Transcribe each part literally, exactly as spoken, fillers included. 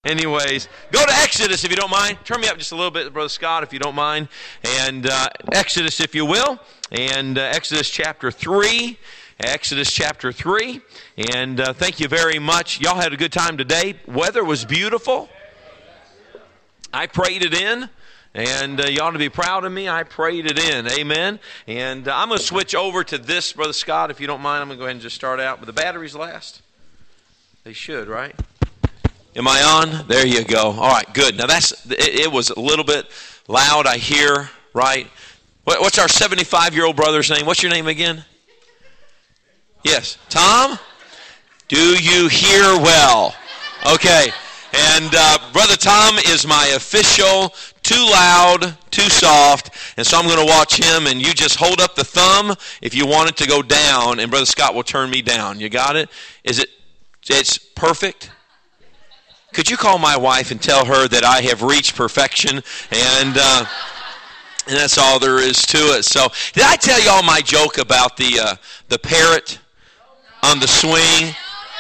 Anyways, go to Exodus if you don't mind. Turn me up just a little bit, Brother Scott, if you don't mind. And uh, Exodus, if you will. And uh, Exodus chapter three. Exodus chapter three. And uh, thank you very much. Y'all had a good time today. Weather was beautiful. I prayed it in. And uh, you ought to be proud of me. I prayed it in. Amen. And uh, I'm going to switch over to this, Brother Scott, if you don't mind. I'm going to go ahead and just start out. But the batteries last? They should, right? Am I on? There you go. All right, good. Now that's it, it was a little bit loud, I hear, right? What, what's our seventy-five-year-old brother's name? What's your name again? Yes, Tom? Do you hear well? Okay. And uh, Brother Tom is my official too loud, too soft, and so I'm going to watch him, and you just hold up the thumb if you want it to go down, and Brother Scott will turn me down. You got it? Is it? It's perfect? Could you call my wife and tell her that I have reached perfection, and uh, and that's all there is to it. So, did I tell y'all my joke about the uh, the parrot on the swing?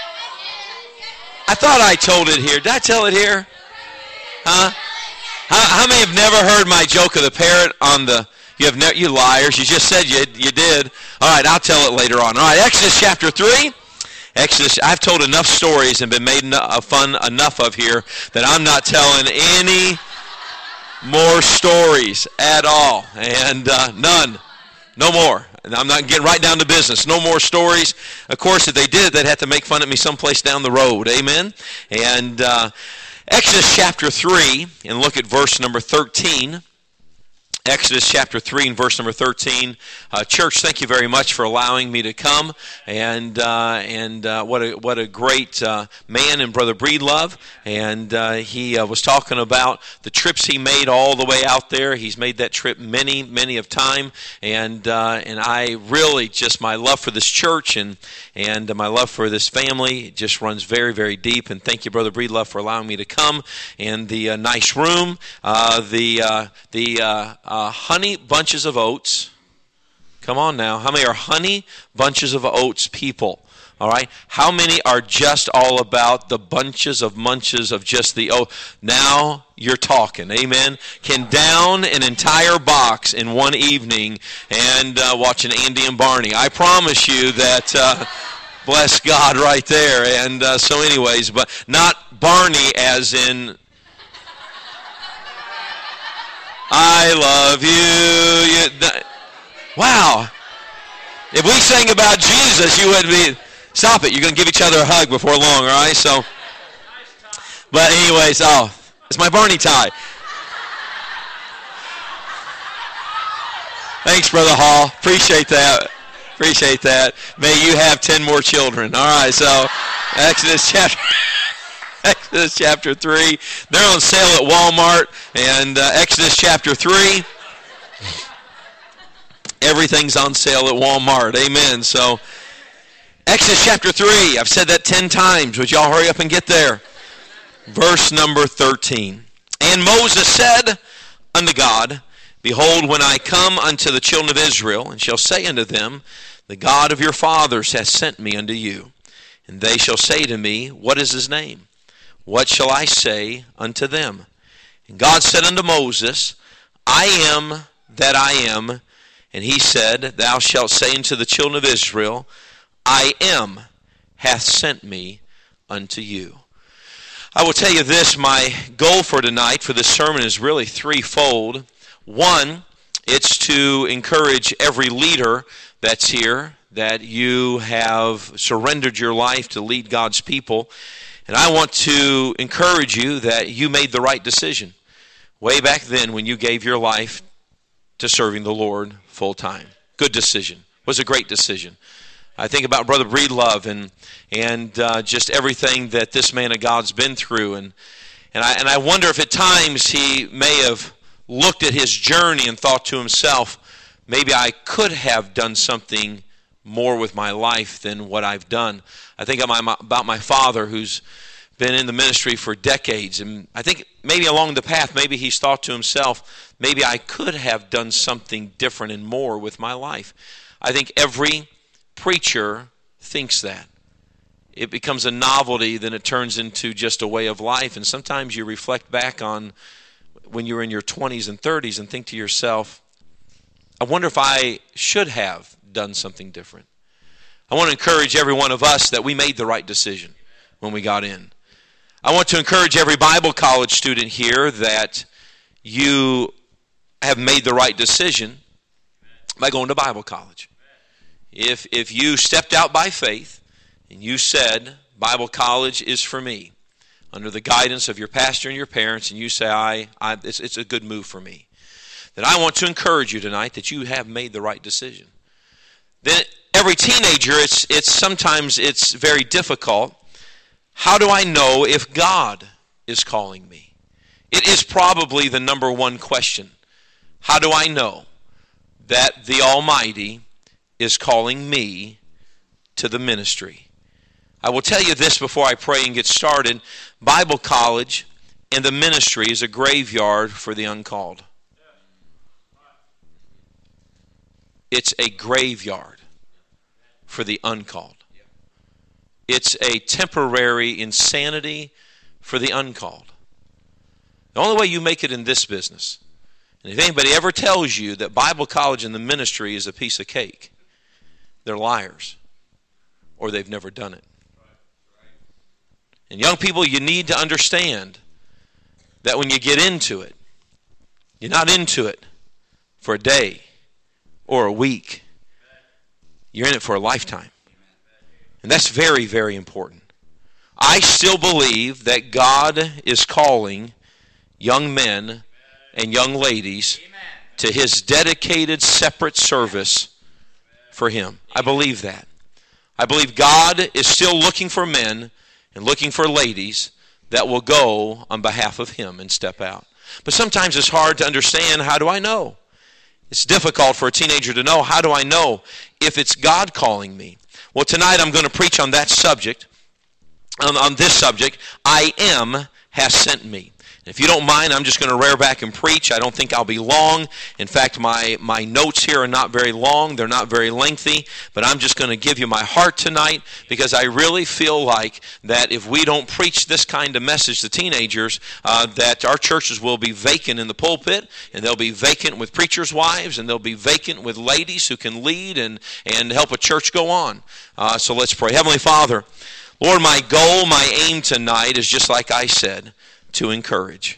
I thought I told it here. Did I tell it here? Huh? How, how many have never heard my joke of the parrot on the? You have ne- you liars. You just said you you did. All right, I'll tell it later on. All right, Exodus chapter three. Exodus, I've told enough stories and been made fun enough of here that I'm not telling any more stories at all. And uh, none. No more. And I'm not getting right down to business. No more stories. Of course, if they did, they'd have to make fun of me someplace down the road. Amen? And uh, Exodus chapter three, and look at verse number thirteen. Exodus chapter three and verse number thirteen. Uh, church, thank you very much for allowing me to come. And uh, and uh, what a what a great uh, man in Brother Breedlove. And uh, he uh, was talking about the trips he made all the way out there. He's made that trip many, many of time. And uh, and I really just, my love for this church and and uh, my love for this family just runs very, very deep. And thank you, Brother Breedlove, for allowing me to come. And the uh, nice room, uh, the uh, the uh, Uh, honey bunches of oats. Come on now. How many are honey bunches of oats people? All right. How many are just all about the bunches of munches of just the oat? Now you're talking. Amen. Can down an entire box in one evening and uh, watch an Andy and Barney. I promise you that. Uh, bless God right there. And uh, so anyways, but not Barney as in... I love you. you. Wow. If we sang about Jesus, you wouldn't be... Stop it. You're going to give each other a hug before long, all right? So, but anyways, oh, it's my Barney tie. Thanks, Brother Hall. Appreciate that. Appreciate that. May you have ten more children. All right, so Exodus chapter... Exodus chapter three. They're on sale at Walmart. And uh, Exodus chapter three. Everything's on sale at Walmart. Amen. So, Exodus chapter three. I've said that ten times. Would y'all hurry up and get there? Verse number thirteen. And Moses said unto God, Behold, when I come unto the children of Israel, and shall say unto them, The God of your fathers hath sent me unto you. And they shall say to me, What is his name? What shall I say unto them? And God said unto Moses, I am that I am. And he said, Thou shalt say unto the children of Israel, I am hath sent me unto you. I will tell you this, my goal for tonight, for this sermon, is really threefold. One, it's to encourage every leader that's here that you have surrendered your life to lead God's people. And I want to encourage you that you made the right decision way back then when you gave your life to serving the Lord full time. Good decision. It was a great decision. I think about Brother Breedlove and and uh, just everything that this man of God's been through. And, and, I, and I wonder if at times he may have looked at his journey and thought to himself, maybe I could have done something more with my life than what I've done. I think about my father, who's been in the ministry for decades, and I think maybe along the path, maybe he's thought to himself, maybe I could have done something different and more with my life. I think every preacher thinks that. it becomes a novelty, then it turns into just a way of life. And sometimes you reflect back on when you're in your twenties and thirties and think to yourself, I wonder if I should have done something different. I want to encourage every one of us that we made the right decision when we got in. I want to encourage every Bible college student here that you have made the right decision by going to Bible college. If if you stepped out by faith and you said, Bible college is for me, under the guidance of your pastor and your parents, and you say, I, I it's, it's a good move for me, then I want to encourage you tonight that you have made the right decision. Then every teenager, it's it's sometimes it's very difficult. How do I know if God is calling me? It is probably the number one question. How do I know that the Almighty is calling me to the ministry? I will tell you this before I pray and get started. Bible college and the ministry is a graveyard for the uncalled. It's a graveyard for the uncalled. It's a temporary insanity for the uncalled. The only way you make it in this business, and if anybody ever tells you that Bible college and the ministry is a piece of cake, they're liars, or they've never done it. And young people, you need to understand that when you get into it, you're not into it for a day or a week. You're in it for a lifetime. And that's very, very important. I still believe that God is calling young men and young ladies to His dedicated, separate service for Him. I believe that. I believe God is still looking for men and looking for ladies that will go on behalf of Him and step out. But sometimes it's hard to understand, how do I know? It's difficult for a teenager to know, how do I know if it's God calling me? Well, tonight I'm going to preach on that subject, on, on this subject, I am has sent me. If you don't mind, I'm just going to rear back and preach. I don't think I'll be long. In fact, my, my notes here are not very long. They're not very lengthy. But I'm just going to give you my heart tonight, because I really feel like that if we don't preach this kind of message to teenagers, uh, that our churches will be vacant in the pulpit, and they'll be vacant with preachers' wives, and they'll be vacant with ladies who can lead and, and help a church go on. Uh, so let's pray. Heavenly Father, Lord, my goal, my aim tonight is just like I said, to encourage,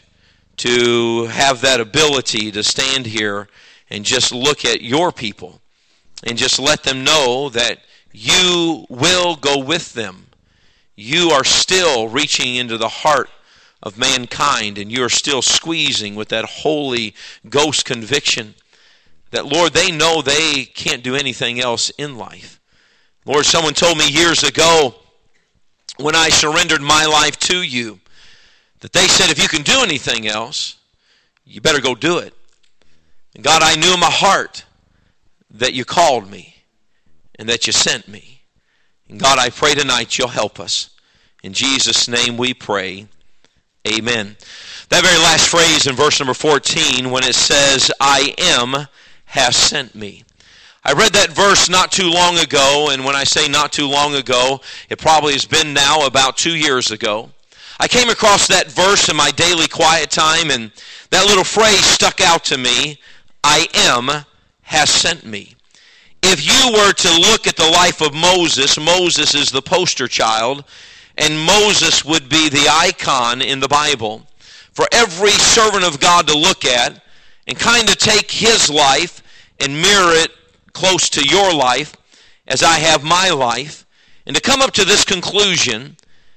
to have that ability to stand here and just look at your people and just let them know that you will go with them. You are still reaching into the heart of mankind, and you are still squeezing with that Holy Ghost conviction that, Lord, they know they can't do anything else in life. Lord, someone told me years ago when I surrendered my life to you, that they said, if you can do anything else, you better go do it. And God, I knew in my heart that you called me and that you sent me. And God, I pray tonight you'll help us. In Jesus' name we pray. Amen. That very last phrase in verse number fourteen, when it says, I am has sent me. I read that verse not too long ago, and when I say not too long ago, it probably has been now about two years ago. I came across that verse in my daily quiet time, and that little phrase stuck out to me, I am has sent me. If you were to look at the life of Moses, Moses is the poster child, and Moses would be the icon in the Bible for every servant of God to look at and kind of take his life and mirror it close to your life as I have my life, and to come up to this conclusion,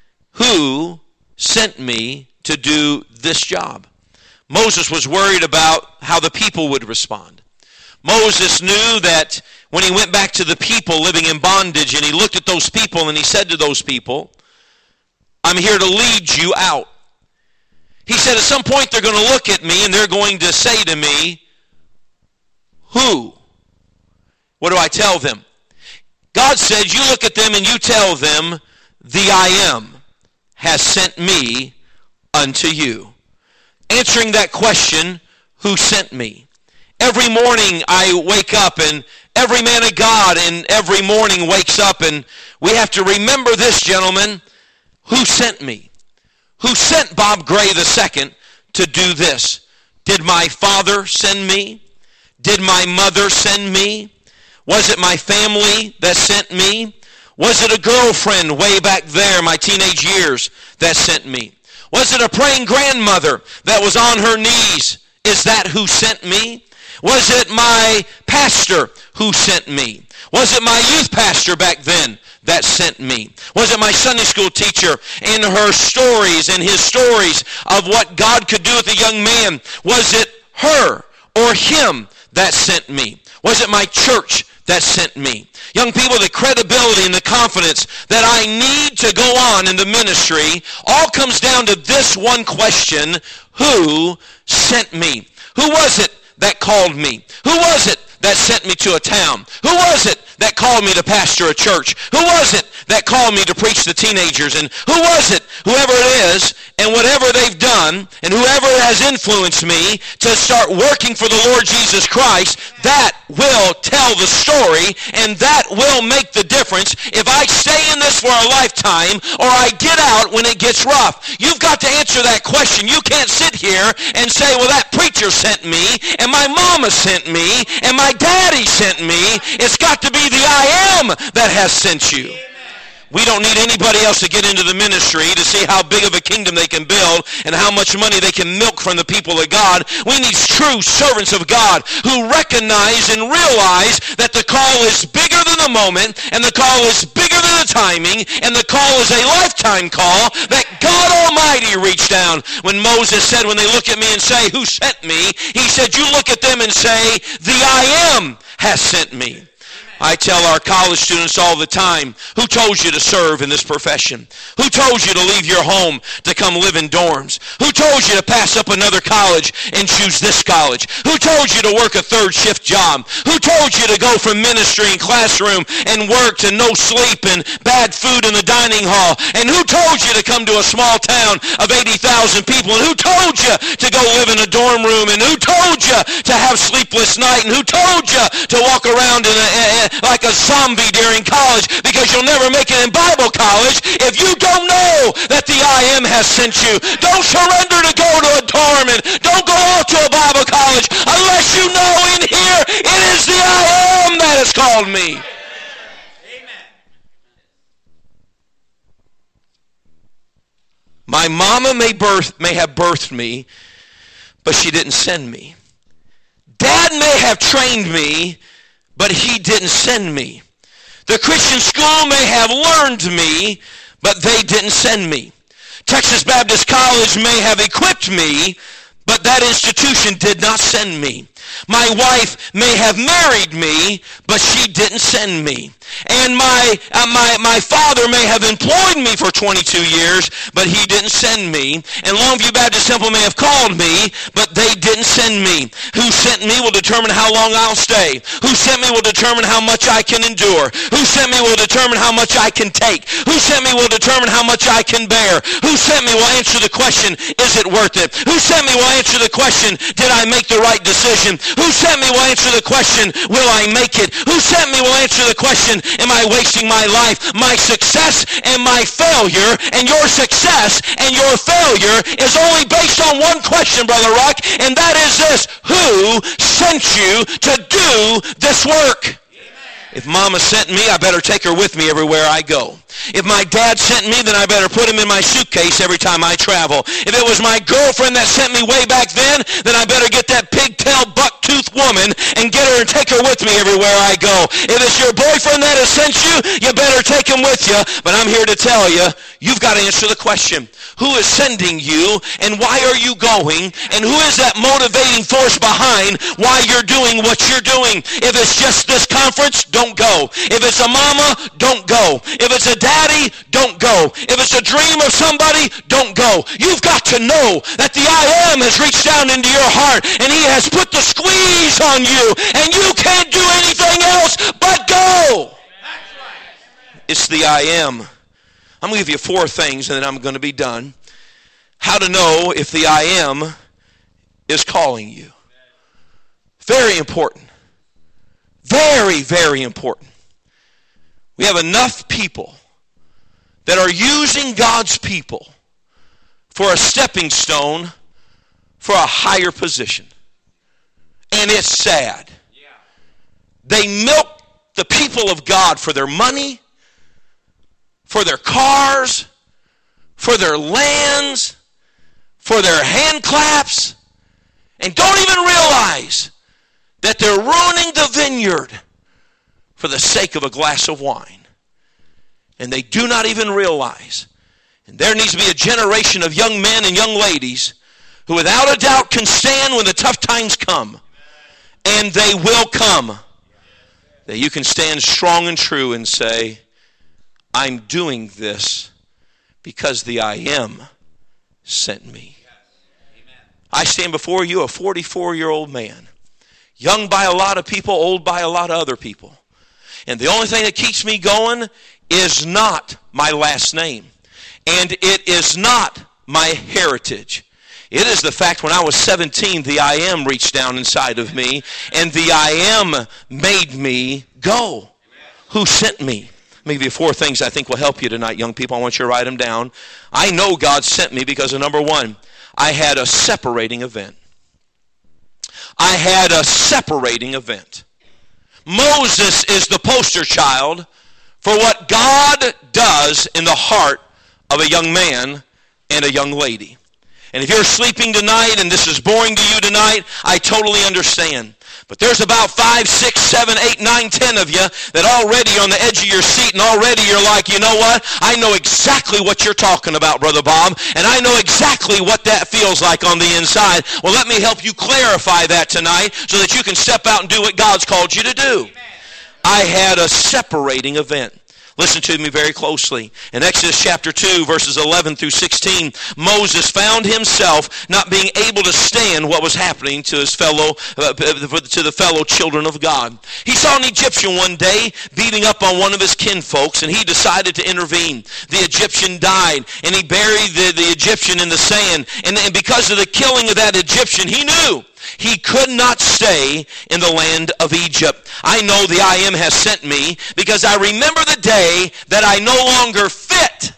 who sent me to do this job? Moses was worried about how the people would respond. Moses knew that when he went back to the people living in bondage, and he looked at those people and he said to those people, I'm here to lead you out. He said at some point they're going to look at me and they're going to say to me, who? What do I tell them? God said you look at them and you tell them, the I am has sent me unto you. Answering that question, who sent me? Every morning I wake up, and every man of God in every morning wakes up, and we have to remember this, gentlemen. Who sent me? Who sent Bob Gray the second to do this? Did my father send me? Did my mother send me? Was it my family that sent me? Was it a girlfriend way back there, my teenage years, that sent me? Was it a praying grandmother that was on her knees? Is that who sent me? Was it my pastor who sent me? Was it my youth pastor back then that sent me? Was it my Sunday school teacher and her stories and his stories of what God could do with a young man? Was it her or him that sent me? Was it my church that sent me? Young people, the credibility and the confidence that I need to go on in the ministry all comes down to this one question: who sent me? Who was it that called me? Who was it that sent me to a town? Who was it that called me to pastor a church? Who was it that called me to preach to teenagers? And who was it, whoever it is, and whatever they've done, and whoever has influenced me to start working for the Lord Jesus Christ, that will tell the story, and that will make the difference if I stay in this for a lifetime or I get out when it gets rough. You've got to answer that question. You can't sit here and say, well, that preacher sent me, and my mama sent me, and my daddy sent me. It's got to be the I am that has sent you. We don't need anybody else to get into the ministry to see how big of a kingdom they can build and how much money they can milk from the people of God. We need true servants of God who recognize and realize that the call is bigger than the moment, and the call is bigger than the timing, and the call is a lifetime call that God Almighty reached down. When Moses said, when they look at me and say, who sent me? He said, you look at them and say, the I am has sent me. I tell our college students all the time, who told you to serve in this profession? Who told you to leave your home to come live in dorms? Who told you to pass up another college and choose this college? Who told you to work a third shift job? Who told you to go from ministry and classroom and work to no sleep and bad food in the dining hall? And who told you to come to a small town of eighty thousand people? And who told you to go live in a dorm room? And who told you to have sleepless night? And who told you to walk around in a, a like a zombie during college, because you'll never make it in Bible college if you don't know that the I am has sent you. Don't surrender to go to a dorm, and don't go off to a Bible college unless you know in here it is the I am that has called me. Amen. My mama may birth may have birthed me, but she didn't send me. Dad may have trained me, but he didn't send me. The Christian school may have learned me, but they didn't send me. Texas Baptist College may have equipped me, but that institution did not send me. My wife may have married me, but she didn't send me. And my, uh, my, my father may have employed me for twenty-two years, but he didn't send me. And Longview Baptist Temple may have called me, but they didn't send me. Who sent me will determine how long I'll stay. Who sent me will determine how much I can endure. Who sent me will determine how much I can take. Who sent me will determine how much I can bear. Who sent me will answer the question, is it worth it? Who sent me will answer the question, did I make the right decision? Who sent me will answer the question, will I make it? Who sent me will answer the question, am I wasting my life? My success and my failure, and your success and your failure is only based on one question, Brother Rock, and that is this: who sent you to do this work? If Mama sent me, I better take her with me everywhere I go. If my dad sent me, then I better put him in my suitcase every time I travel. If it was my girlfriend that sent me way back then, then I better get that pigtail buck-toothed woman and get her and take her with me everywhere I go. If it's your boyfriend that has sent you, you better take him with you. But I'm here to tell you, you've got to answer the question: who is sending you, and why are you going, and who is that motivating force behind why you're doing what you're doing? If it's just this conference, don't go. If it's a mama, don't go. If it's a daddy, don't go. If it's a dream of somebody, don't go. You've got to know that the I am has reached down into your heart, and he has put the squeeze on you, and you can't do anything else but go. It's the I am. I'm going to give you four things, and then I'm going to be done. How to know if the I am is calling you. Very important. Very, very important. We have enough people that are using God's people for a stepping stone for a higher position. And it's sad. Yeah. They milk the people of God for their money, for their cars, for their lands, for their hand claps, and don't even realize that they're ruining the vineyard for the sake of a glass of wine. And they do not even realize. And there needs to be a generation of young men and young ladies who without a doubt can stand when the tough times come. And they will come. That you can stand strong and true and say, I'm doing this because the I Am sent me. I stand before you, a forty-four-year-old man. Young by a lot of people, old by a lot of other people. And the only thing that keeps me going is not my last name. And it is not my heritage. It is the fact when I was seventeen, the I Am reached down inside of me, and the I Am made me go. Who sent me? Let me give you four things I think will help you tonight, young people. I want you to write them down. I know God sent me because of number one, I had a separating event. I had a separating event. Moses is the poster child for what God does in the heart of a young man and a young lady. And if you're sleeping tonight and this is boring to you tonight, I totally understand. But there's about five, six, seven, eight, nine, ten of you that already are on the edge of your seat, and already you're like, you know what? I know exactly what you're talking about, Brother Bob, and I know exactly what that feels like on the inside. Well, let me help you clarify that tonight so that you can step out and do what God's called you to do. Amen. I had a separating event. Listen to me very closely. In Exodus chapter two, verses eleven through sixteen, Moses found himself not being able to stand what was happening to his fellow, uh, to the fellow children of God. He saw an Egyptian one day beating up on one of his kinfolks, and he decided to intervene. The Egyptian died, and he buried the, the Egyptian in the sand. And, and because of the killing of that Egyptian, he knew he could not stay in the land of Egypt. I know the I Am has sent me because I remember the day that I no longer fit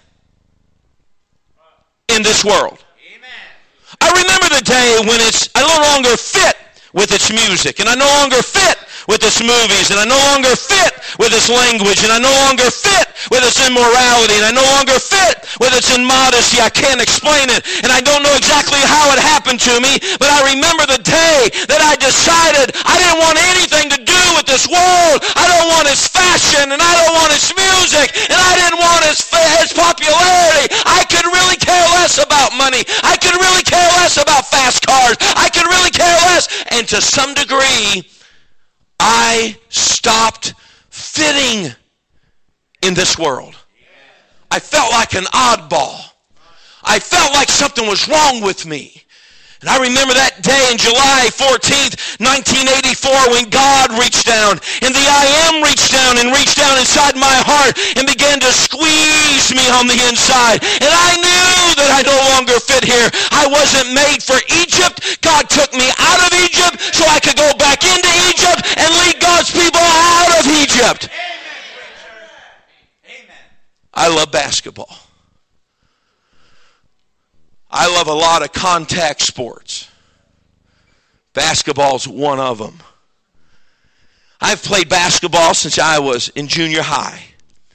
in this world. I remember the day when it's I no longer fit with its music, and I no longer fit with its movies, and I no longer fit with its language, and I no longer fit with its immorality, and I no longer fit with its immodesty. I can't explain it, and I don't know exactly how it happened to me, but I remember the day that I decided I didn't want anything to do with this world. I don't want its fashion, and I don't want its music, and I didn't want its, its popularity. I could really care less about money. I could really care less about fast cars. I could really care less, and to some degree, I stopped fitting in this world. I felt like an oddball. I felt like something was wrong with me. And I remember that day in July fourteenth, nineteen eighty-four, when God reached down, and the I Am reached down and reached down inside my heart and began to squeeze me on the inside. And I knew that I no longer fit here. I wasn't made for Egypt. God took me out of Egypt so I could go back into Egypt and lead God's people out of Egypt. Amen. I love basketball. I love a lot of contact sports. Basketball's one of them. I've played basketball since I was in junior high.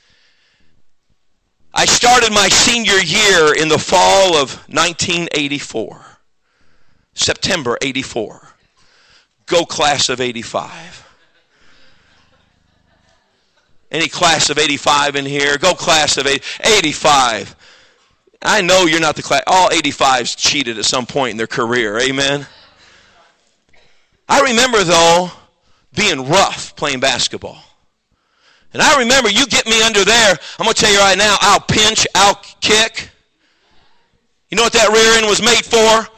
I started my senior year in the fall of nineteen eighty-four. September eighty-four. Go class of eighty-five. Any class of eighty-five in here? Go class of eighty-five. I know you're not the class. All eighty-fives cheated at some point in their career. Amen. I remember, though, being rough playing basketball. And I remember you get me under there, I'm going to tell you right now, I'll pinch, I'll kick. You know what that rear end was made for?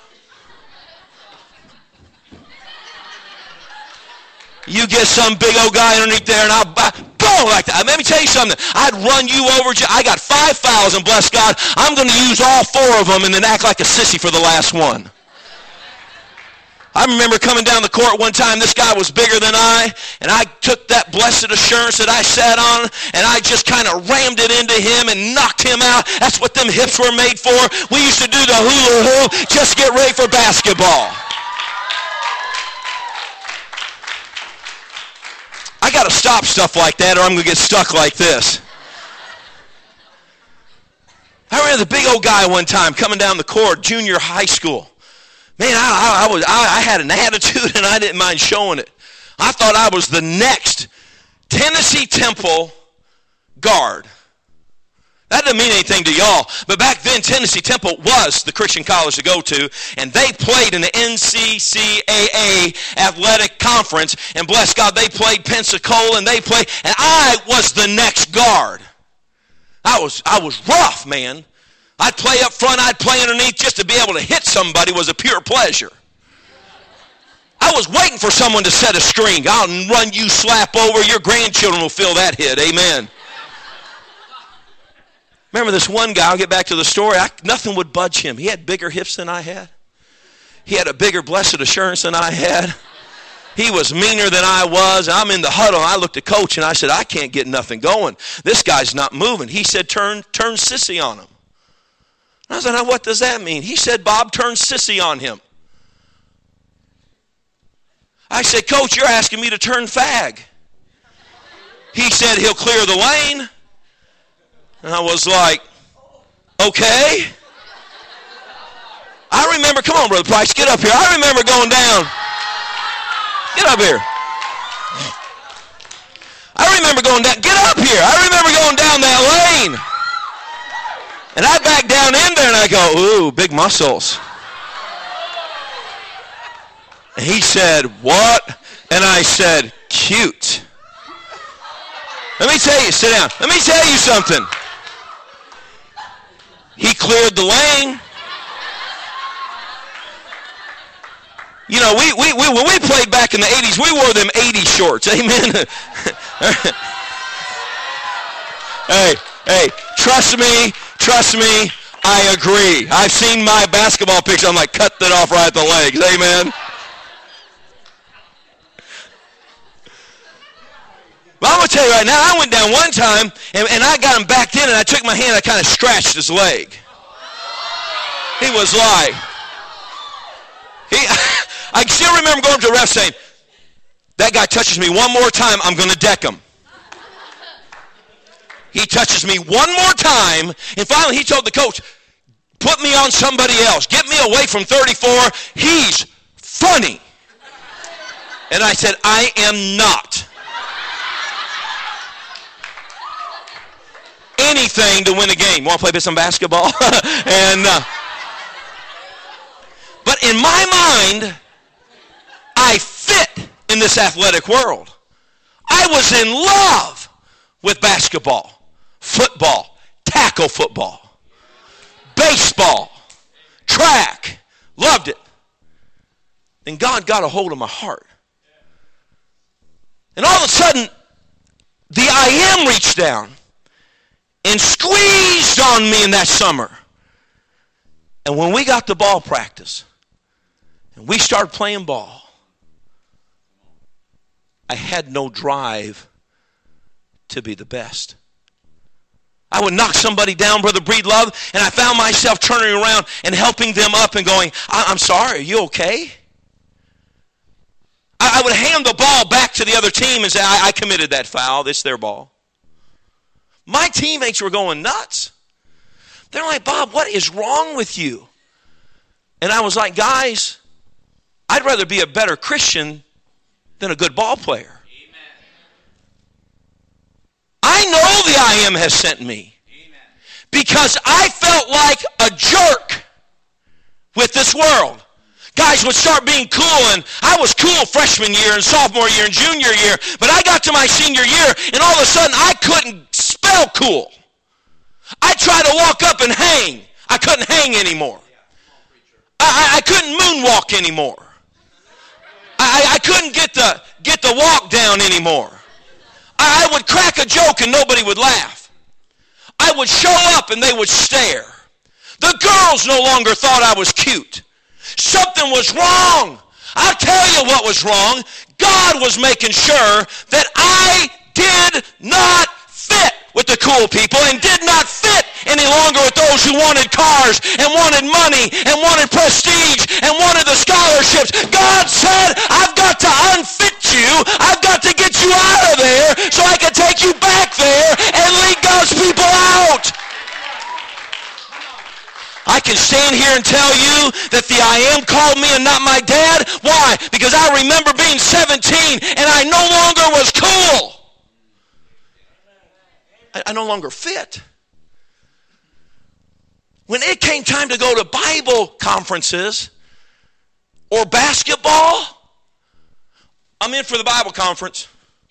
You get some big old guy underneath there, and I'll boom like that. Let me tell you something. I'd run you over. I got five fouls, and bless God, I'm going to use all four of them and then act like a sissy for the last one. I remember coming down the court one time. This guy was bigger than I, and I took that blessed assurance that I sat on, and I just kind of rammed it into him and knocked him out. That's what them hips were made for. We used to do the hula hoop, just get ready for basketball. I got to stop stuff like that, or I'm going to get stuck like this. I remember the big old guy one time coming down the court, junior high school. Man, I, I, I was I, I had an attitude, and I didn't mind showing it. I thought I was the next Tennessee Temple guard. That doesn't mean anything to y'all, but back then Tennessee Temple was the Christian college to go to, and they played in the N C C A A athletic conference, and bless God, they played Pensacola, and they played, and I was the next guard. I was I was rough, man. I'd play up front, I'd play underneath. Just to be able to hit somebody was a pure pleasure. I was waiting for someone to set a screen. I'll run you slap over. Your grandchildren will feel that hit. Amen. Remember this one guy, I'll get back to the story. I, nothing would budge him. He had bigger hips than I had. He had a bigger blessed assurance than I had. He was meaner than I was. I'm in the huddle, and I looked at coach, and I said, I can't get nothing going. This guy's not moving. He said, turn, turn sissy on him. I said, now what does that mean? He said, Bob, turn sissy on him. I said, Coach, you're asking me to turn fag. He said, he'll clear the lane. And I was like, okay. I remember, come on, Brother Price, get up here. I remember going down. Get up here. I remember going down. Get up here. I remember going down that lane. And I back down in there and I go, ooh, big muscles. And he said, what? And I said, cute. Let me tell you, sit down. Let me tell you something. He cleared the lane. You know, we, we, we when we played back in the eighties, we wore them eighties shorts. Amen. hey, hey, trust me, trust me, I agree. I've seen my basketball picture. I'm like, cut that off right at the legs. Amen. But I'm going to tell you right now, I went down one time, and, and I got him backed in, and I took my hand, and I kind of scratched his leg. He was like, he, I still remember going to the ref saying, that guy touches me one more time, I'm going to deck him. He touches me one more time, and finally he told the coach, put me on somebody else. Get me away from thirty-four. He's funny. And I said, I am not. Anything to win a game. Want to play some basketball? and uh, But in my mind, I fit in this athletic world. I was in love with basketball, football, tackle football, baseball, track. Loved it. And God got a hold of my heart. And all of a sudden, the I am reached down and squeezed on me in that summer. And when we got to ball practice and we started playing ball, I had no drive to be the best. I would knock somebody down, Brother Breedlove, and I found myself turning around and helping them up and going, I'm sorry, are you okay? I would hand the ball back to the other team and say, I, I committed that foul. It's their ball. My teammates were going nuts. They're like, Bob, what is wrong with you? And I was like, guys, I'd rather be a better Christian than a good ball player. Amen. I know the I am has sent me. Amen. Because I felt like a jerk with this world. Guys would start being cool, and I was cool freshman year and sophomore year and junior year, but I got to my senior year, and all of a sudden I couldn't spell cool. I tried to walk up and hang. I couldn't hang anymore. I, I, I couldn't moonwalk anymore. I, I couldn't get the, get the walk down anymore. I, I would crack a joke and nobody would laugh. I would show up and they would stare. The girls no longer thought I was cute. Something was wrong. I'll tell you what was wrong. God was making sure that I did not fit with the cool people and did not fit any longer with those who wanted cars and wanted money and wanted prestige and wanted the scholarships. God said, I've got to unfit you. I've got to get you out of there so I can take you back there and lead God's people out. I can stand here and tell you that the I Am called me and not my dad. Why? Because I remember being seventeen and I no longer was cool. I, I no longer fit. When it came time to go to Bible conferences or basketball, I'm in for the Bible conference.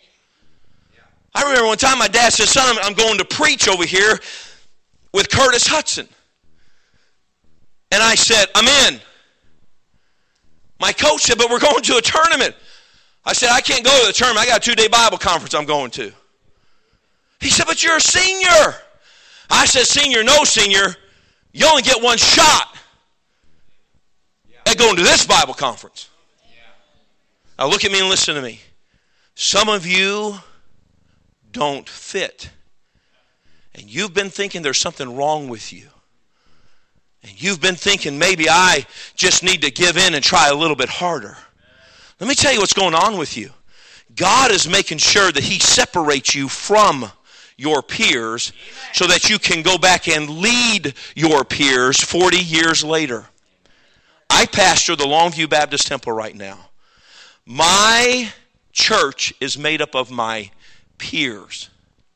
I remember one time my dad said, son, I'm going to preach over here with Curtis Hudson. And I said, I'm in. My coach said, but we're going to a tournament. I said, I can't go to the tournament. I got a two-day Bible conference I'm going to. He said, but you're a senior. I said, senior, no senior. You only get one shot at going to this Bible conference. Now look at me and listen to me. Some of you don't fit. And you've been thinking there's something wrong with you. And you've been thinking maybe I just need to give in and try a little bit harder. Let me tell you what's going on with you. God is making sure that He separates you from your peers so that you can go back and lead your peers forty years later. I pastor the Longview Baptist Temple right now. My church is made up of my peers.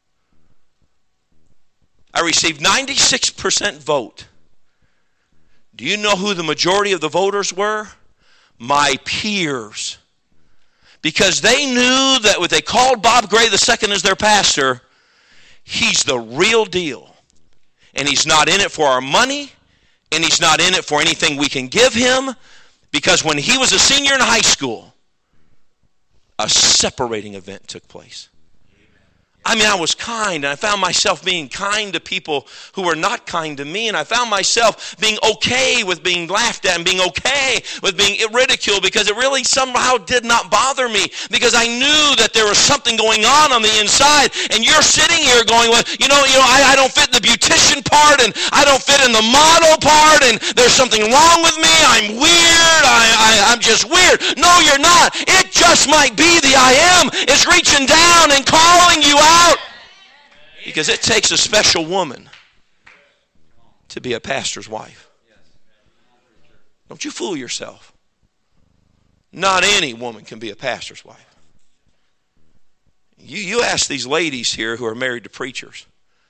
I received ninety-six percent vote. Do you know who the majority of the voters were? My peers. Because they knew that when they called Bob Gray the second as their pastor, he's the real deal. And he's not in it for our money, and he's not in it for anything we can give him, because when he was a senior in high school, a separating event took place. I mean, I was kind, and I found myself being kind to people who were not kind to me, and I found myself being okay with being laughed at and being okay with being ridiculed, because it really somehow did not bother me, because I knew that there was something going on on the inside. And you're sitting here going, well, you know, you know, I, I don't fit in the beautician part, and I don't fit in the model part, and there's something wrong with me. I'm weird. I, I, I'm just weird. No, you're not. It just might be the I Am is reaching down and calling you out. Out. Because it takes a special woman to be a pastor's wife. Don't you fool yourself. Not any woman can be a pastor's wife. You, you ask these ladies here who are married to preachers.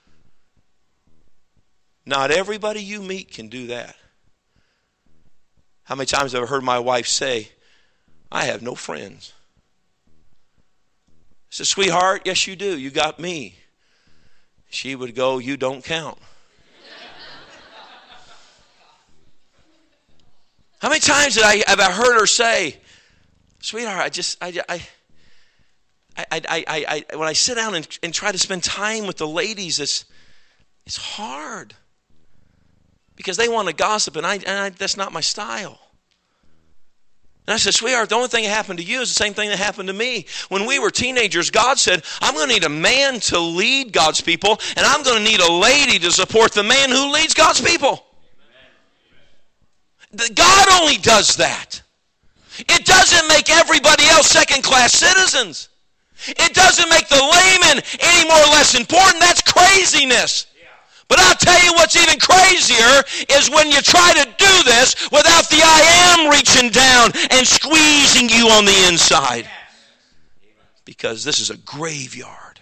Not everybody you meet can do that. How many times have I heard my wife say, I have no friends. I said, sweetheart, yes you do. You got me. She would go, you don't count. How many times did I, have I heard her say, sweetheart, I just, I, I, I, I, I, I when I sit down and, and try to spend time with the ladies, it's, it's hard. Because they want to gossip, and, I, and I, that's not my style. And I said, sweetheart, the only thing that happened to you is the same thing that happened to me. When we were teenagers, God said, I'm going to need a man to lead God's people, and I'm going to need a lady to support the man who leads God's people. Amen. God only does that. It doesn't make everybody else second-class citizens. It doesn't make the layman any more or less important. That's craziness. But I'll tell you what's even crazier is when you try to do this without the I Am reaching down and squeezing you on the inside. Because this is a graveyard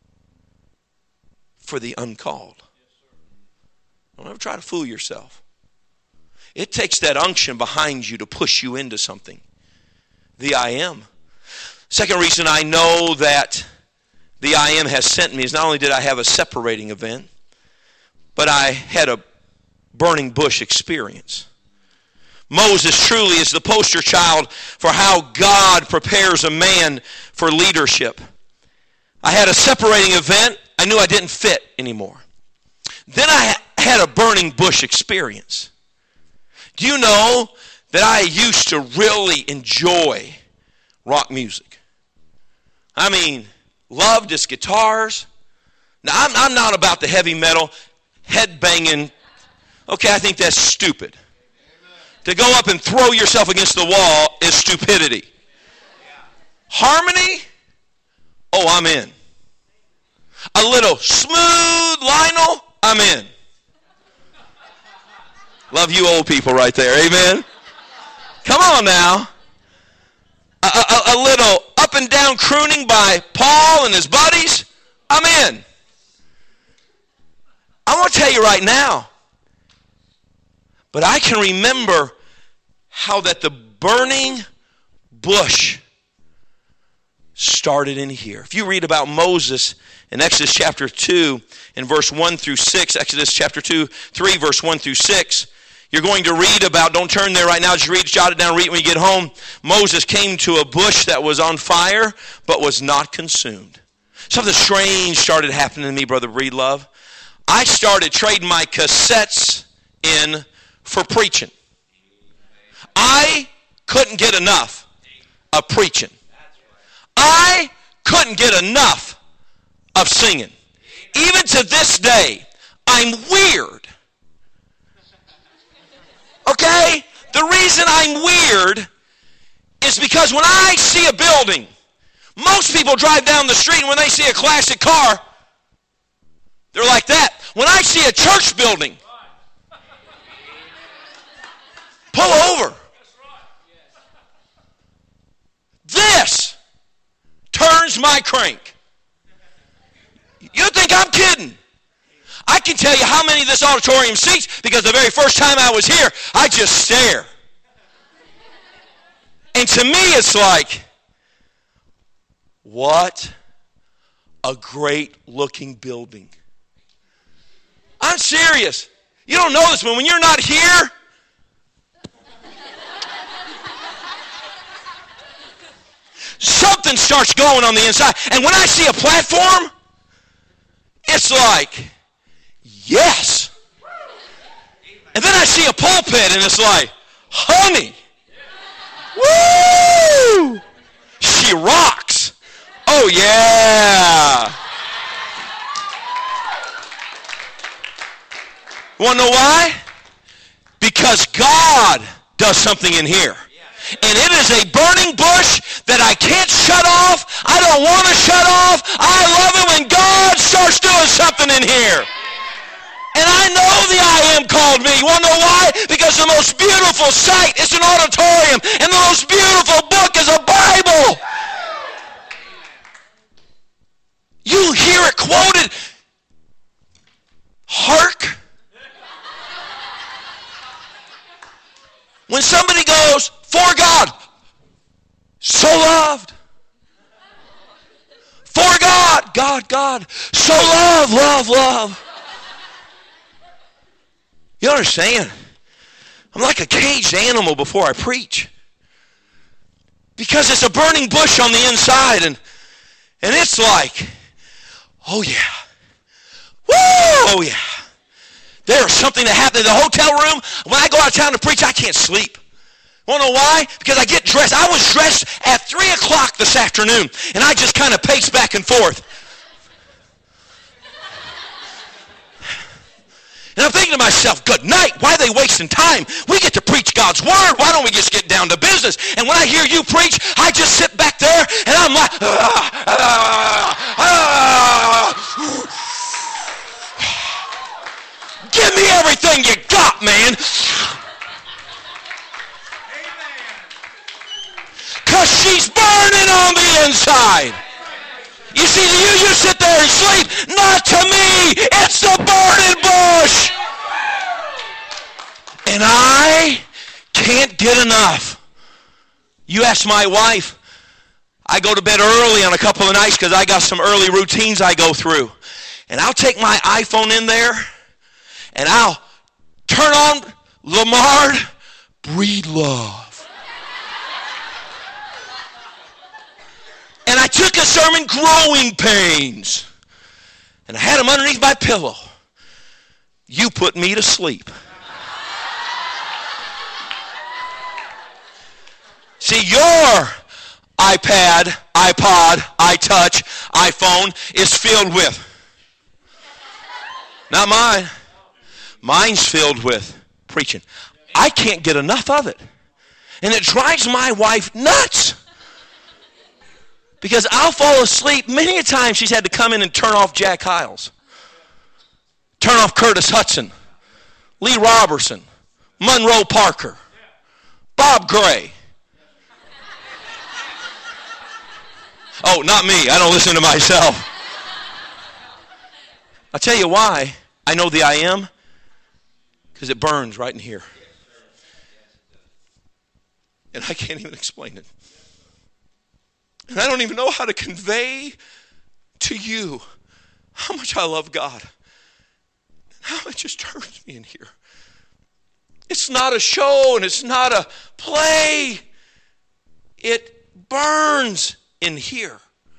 for the uncalled. Don't ever try to fool yourself. It takes that unction behind you to push you into something. The I Am. Second reason I know that the I Am has sent me is not only did I have a separating event, but I had a burning bush experience. Moses truly is the poster child for how God prepares a man for leadership. I had a separating event. I knew I didn't fit anymore. Then I had a burning bush experience. Do you know that I used to really enjoy rock music. I mean, loved its guitars. Now, I'm, I'm not about the heavy metal, head-banging. Okay, I think that's stupid. To go up and throw yourself against the wall is stupidity. Harmony? Oh, I'm in. A little smooth Lionel? I'm in. Love you old people right there. Amen? Come on now. A, a, a little up and down crooning by Paul and his buddies? I'm in. I want to tell you right now, but I can remember how that the burning bush started in here. If you read about Moses in Exodus chapter two, in verse one through six, Exodus chapter two, three, verse one through six, you're going to read about, don't turn there right now, just read, jot it down, read it when you get home. Moses came to a bush that was on fire, but was not consumed. Something strange started happening to me, Brother Breedlove. I started trading my cassettes in for preaching. I couldn't get enough of preaching. I couldn't get enough of singing. Even to this day, I'm weird. Okay? The reason I'm weird is because when I see a building, most people drive down the street and when they see a classic car, they're like that. When I see a church building, pull over. This turns my crank. You think I'm kidding? I can tell you how many of this auditorium seats because the very first time I was here, I just stare. And to me, it's like, what a great looking building. I'm serious. You don't know this, but when you're not here, something starts going on the inside. And when I see a platform, it's like, yes. And then I see a pulpit and it's like, honey, woo, she rocks. Oh yeah. Want to know why? Because God does something in here. And it is a burning bush that I can't shut off. I don't want to shut off. I love it when God starts doing something in here. And I know the I Am called me. You want to know why? Because the most beautiful sight is an auditorium. And the most beautiful book is a Bible. You hear it quoted. Hark. When somebody goes, for God, so loved. For God, God, God, so love, love, love. You understand? I'm like a caged animal before I preach. Because it's a burning bush on the inside. And, and it's like, oh yeah. Woo! Oh yeah. There's something that happened in the hotel room. When I go out of town to preach, I can't sleep. Want to know why? Because I get dressed. I was dressed at three o'clock this afternoon, and I just kind of pace back and forth. And I'm thinking to myself, good night. Why are they wasting time? We get to preach God's word. Why don't we just get down to business? And when I hear you preach, I just sit back there, and I'm like, ah, ah, ah. Give me everything you got, man. Because she's burning on the inside. You see, to you, you sit there and sleep. Not to me. It's the burning bush. And I can't get enough. You ask my wife. I go to bed early on a couple of nights because I got some early routines I go through. And I'll take my iPhone in there. And I'll turn on Lamar Breedlove. And I took a sermon, Growing Pains. And I had them underneath my pillow. You put me to sleep. See, your iPad, iPod, iTouch, iPhone is filled with. Not mine. Mine's filled with preaching. I can't get enough of it. And it drives my wife nuts. Because I'll fall asleep. Many a time she's had to come in and turn off Jack Hyles. Turn off Curtis Hudson. Lee Robertson. Monroe Parker. Bob Gray. Oh, not me. I don't listen to myself. I'll tell you why I know the I am. Because it burns right in here. And I can't even explain it. And I don't even know how to convey to you how much I love God. How it just turns me in here. It's not a show and it's not a play. It burns in here.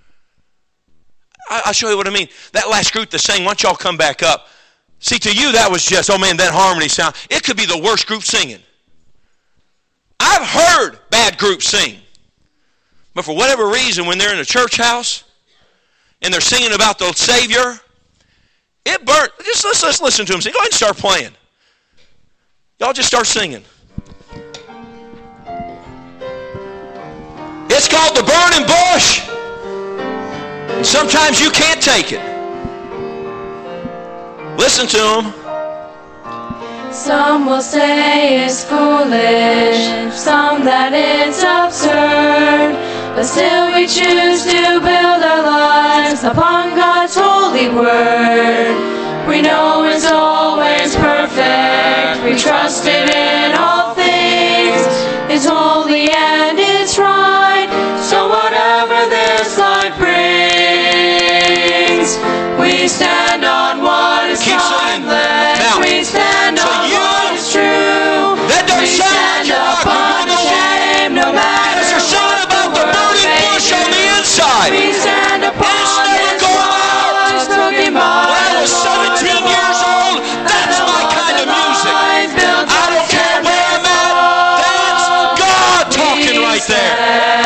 I'll show you what I mean. That last group that sang, why don't y'all come back up? See, to you that was just, oh man, that harmony sound. It could be the worst group singing. I've heard bad groups sing. But for whatever reason, when they're in a church house and they're singing about the Savior, it burnt. Just let's, let's listen to them sing. Go ahead and start playing. Y'all just start singing. It's called the burning bush. And sometimes you can't take it. Listen to them. Some will say it's foolish, some that it's absurd, but still we choose to build our lives upon God's holy word. We know it's always perfect, we trust it in all things. It's holy and it's right, so whatever this life brings, we stand on what is timeless. Now, we stand so on you, what is true. That doesn't we sound stand like you're upon the shame, no matter because you're singing about the burning bush on the inside. we stand upon never this going out. rock spoken by When I was seventeen years old, that's my kind of music. I don't care where I'm at. That's God talking right there.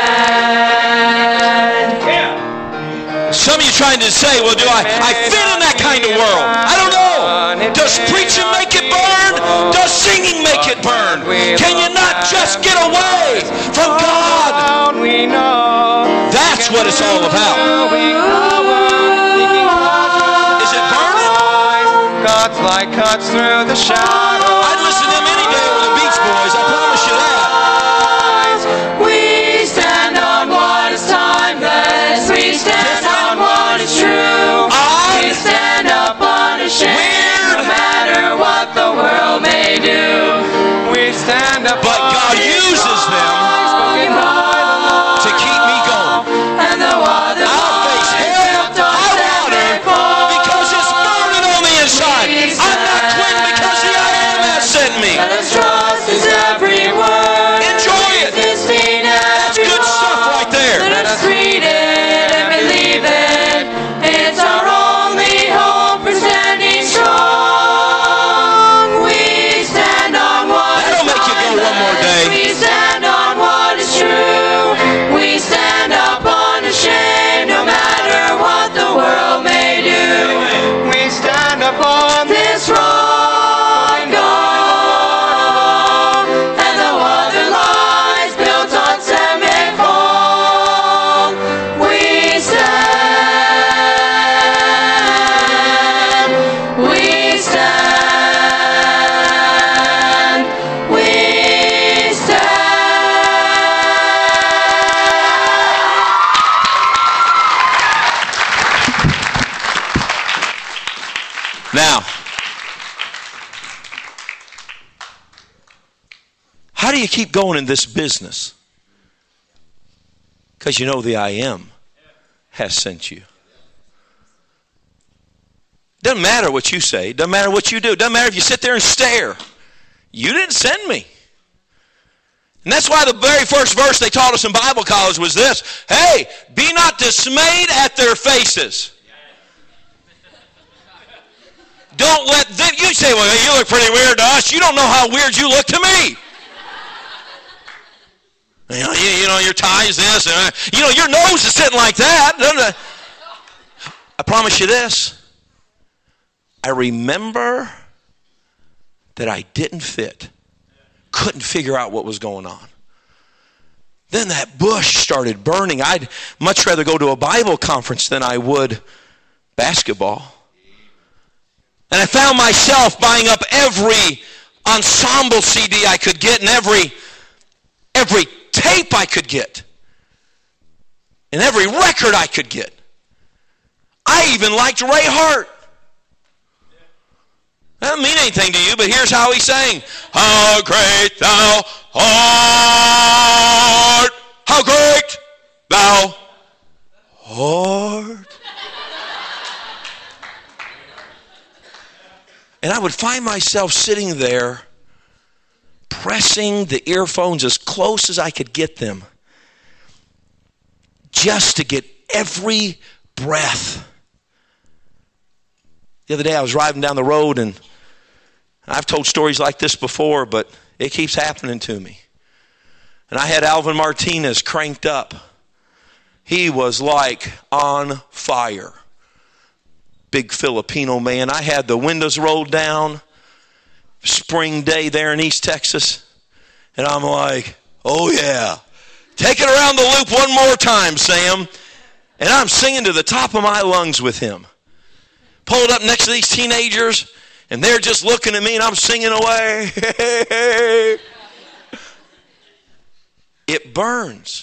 Some of you trying to say, well, do I, I fit in that kind of world? I don't know. Does preaching make it burn? Does singing make it burn? Can you not just get away from God? That's what it's all about. Is it burning? God's light cuts through the shadow. I'd listen to them any day over the Beach Boys. I promise you that. We stand on what is timeless. We stand on what is true. We stand up unashamed, no matter what the world may do. We stand up, But God uses them to keep me going. And the water I'll face hell, high water, because it's burning on the inside. I'm not quitting because the I am has sent me. let us trust His every word. Enjoy it. That's good stuff right there. Let us read it and believe it. It's our only hope for standing strong. We stand on what That'll is make you go one more day. We stand on what is true. We stand up unashamed, no matter what the world may do. we stand upon This rock God, and the other lies built on sand may fall. We stand, we stand, we stand. Now, how do you keep going in this business? Because you know the I am has sent you. Doesn't matter what you say. Doesn't matter what you do. Doesn't matter if you sit there and stare. You didn't send me. And that's why the very first verse they taught us in Bible college was this. Hey, be not dismayed at their faces. Don't let them, you say, well, you look pretty weird to us. You don't know how weird you look to me. You know, you, you know your tie's this. And, you know, your nose is sitting like that. I promise you this. I remember that I didn't fit. Couldn't figure out what was going on. Then that bush started burning. I'd much rather go to a Bible conference than I would basketball. And I found myself buying up every ensemble C D I could get and every every tape I could get and every record I could get. I even liked Ray Hart. That doesn't mean anything to you, but here's how he sang. How great thou art! How great thou art! And I would find myself sitting there pressing the earphones as close as I could get them just to get every breath. The other day I was driving down the road, and I've told stories like this before, but it keeps happening to me. And I had Alvin Martinez cranked up. He was like on fire. Big Filipino man. I had the windows rolled down. Spring day there in East Texas. And I'm like, oh yeah. Take it around the loop one more time, Sam. And I'm singing to the top of my lungs with him. Pulled up next to these teenagers, and they're just looking at me, and I'm singing away. It burns.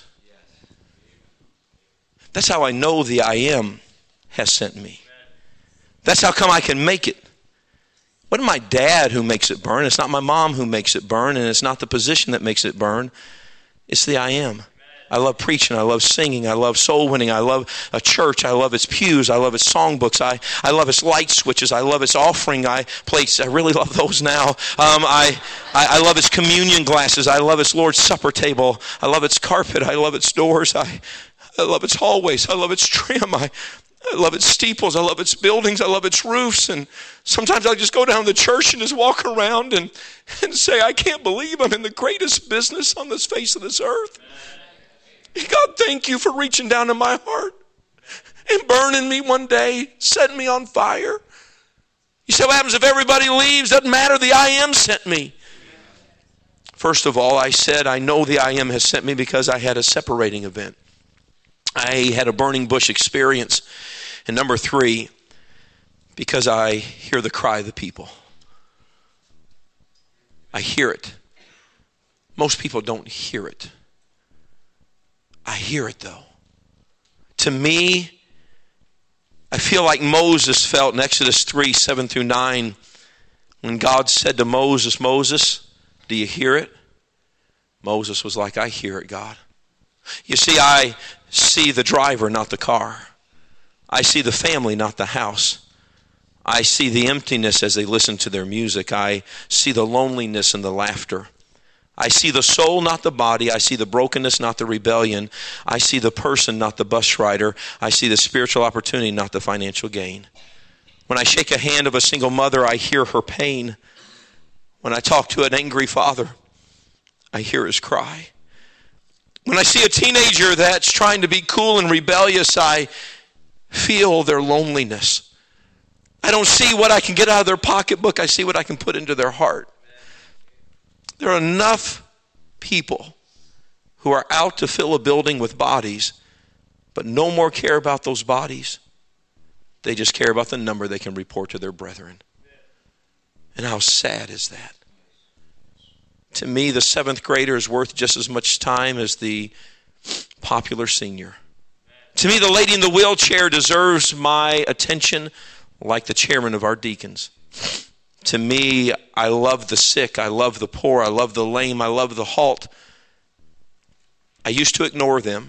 That's how I know the I Am has sent me. That's how come I can make it. It wasn't my dad who makes it burn. It's not my mom who makes it burn, and it's not the position that makes it burn. It's the I Am. I love preaching. I love singing. I love soul winning. I love a church. I love its pews. I love its songbooks. I, I love its light switches. I love its offering I plates. I really love those now. Um, I, I I love its communion glasses. I love its Lord's Supper table. I love its carpet. I love its doors. I, I love its hallways. I love its trim. I, I love its steeples. I love its buildings. I love its roofs. And sometimes I just go down to the church and just walk around and, and say, I can't believe I'm in the greatest business on this face of this earth. God, thank you for reaching down in my heart and burning me one day, setting me on fire. You say, what happens if everybody leaves? Doesn't matter. The I Am sent me. First of all, I said, I know the I Am has sent me because I had a separating event. I had a burning bush experience. And number three, because I hear the cry of the people. I hear it. Most people don't hear it. I hear it though. To me, I feel like Moses felt in Exodus three, seven through nine, when God said to Moses, Moses, do you hear it? Moses was like, I hear it, God. You see, I see the driver, not the car. I see the family, not the house. I see the emptiness as they listen to their music. I see the loneliness and the laughter. I see the soul, not the body. I see the brokenness, not the rebellion. I see the person, not the bus rider. I see the spiritual opportunity, not the financial gain. When I shake a hand of a single mother, I hear her pain. When I talk to an angry father, I hear his cry. When I see a teenager that's trying to be cool and rebellious, I feel their loneliness. I don't see what I can get out of their pocketbook. I see what I can put into their heart. There are enough people who are out to fill a building with bodies, but no more care about those bodies. They just care about the number they can report to their brethren. And how sad is that? To me, the seventh grader is worth just as much time as the popular senior. To me, the lady in the wheelchair deserves my attention like the chairman of our deacons. To me, I love the sick, I love the poor, I love the lame, I love the halt. I used to ignore them.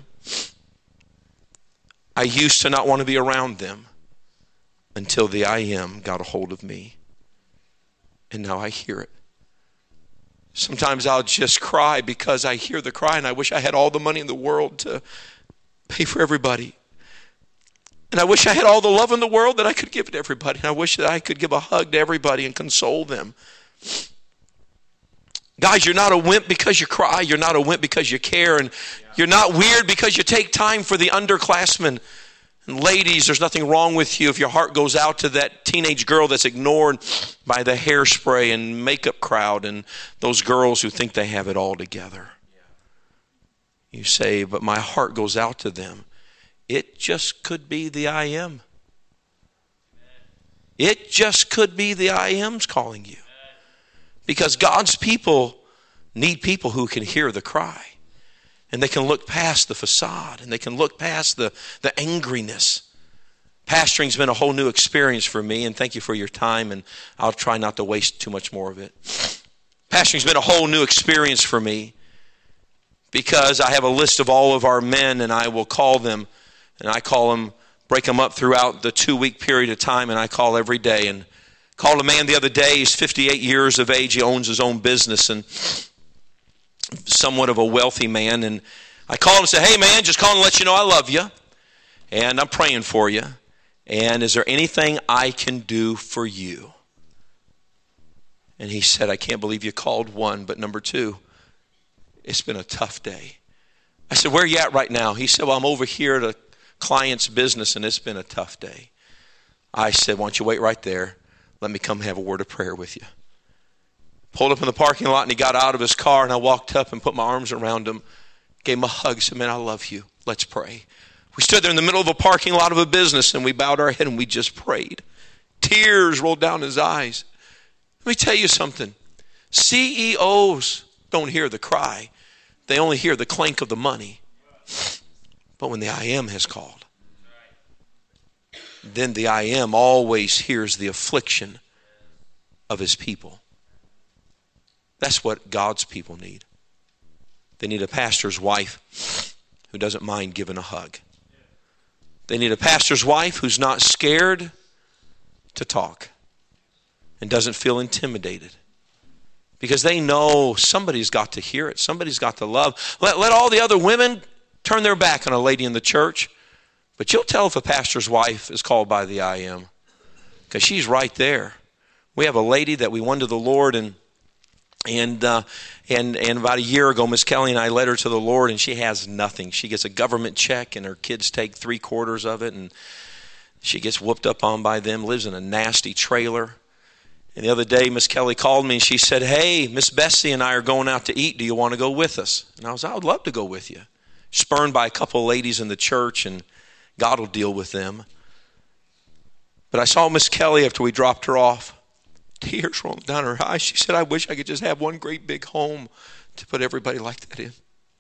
I used to not want to be around them until the I Am got a hold of me. And now I hear it. Sometimes I'll just cry because I hear the cry and I wish I had all the money in the world to pay for everybody. And I wish I had all the love in the world that I could give to everybody. And I wish that I could give a hug to everybody and console them. Guys, you're not a wimp because you cry. You're not a wimp because you care. And you're not weird because you take time for the underclassmen. And ladies, there's nothing wrong with you if your heart goes out to that teenage girl that's ignored by the hairspray and makeup crowd and those girls who think they have it all together. You say, but my heart goes out to them. It just could be the I am. It just could be the I am's calling you. Because God's people need people who can hear the cry. And they can look past the facade. And they can look past the, the angriness. Pastoring's been a whole new experience for me. And thank you for your time. And I'll try not to waste too much more of it. Pastoring's been a whole new experience for me. Because I have a list of all of our men. And I will call them. And I call them, break them up throughout the two-week period of time. And I call every day. And called a man the other day. He's fifty-eight years of age. He owns his own business and somewhat of a wealthy man. And I called him and said, hey, man, just calling to let you know I love you. And I'm praying for you. And is there anything I can do for you? And he said, I can't believe you called, one, but number two, it's been a tough day. I said, where are you at right now? He said, well, I'm over here at a client's business and it's been a tough day. I said, why don't you wait right there? Let me come have a word of prayer with you. Pulled up in the parking lot and he got out of his car and I walked up and put my arms around him, gave him a hug, said, man, I love you. Let's pray. We stood there in the middle of a parking lot of a business and we bowed our head and we just prayed. Tears rolled down his eyes. Let me tell you something. C E Os don't hear the cry. They only hear the clank of the money. But when the I am has called, then the I am always hears the affliction of his people. That's what God's people need. They need a pastor's wife who doesn't mind giving a hug. They need a pastor's wife who's not scared to talk and doesn't feel intimidated. Because they know somebody's got to hear it. Somebody's got to love. Let, let all the other women turn their back on a lady in the church. But you'll tell if a pastor's wife is called by the I am. Because she's right there. We have a lady that we won to the Lord. And and uh, and and about a year ago, Miss Kelly and I led her to the Lord. And she has nothing. She gets a government check. And her kids take three quarters of it. And she gets whooped up on by them. Lives in a nasty trailer. And the other day, Miss Kelly called me and she said, hey, Miss Bessie and I are going out to eat. Do you want to go with us? And I was, I would love to go with you. Spurned by a couple of ladies in the church, and God will deal with them. But I saw Miss Kelly after we dropped her off. Tears rolling down her eyes. She said, I wish I could just have one great big home to put everybody like that in.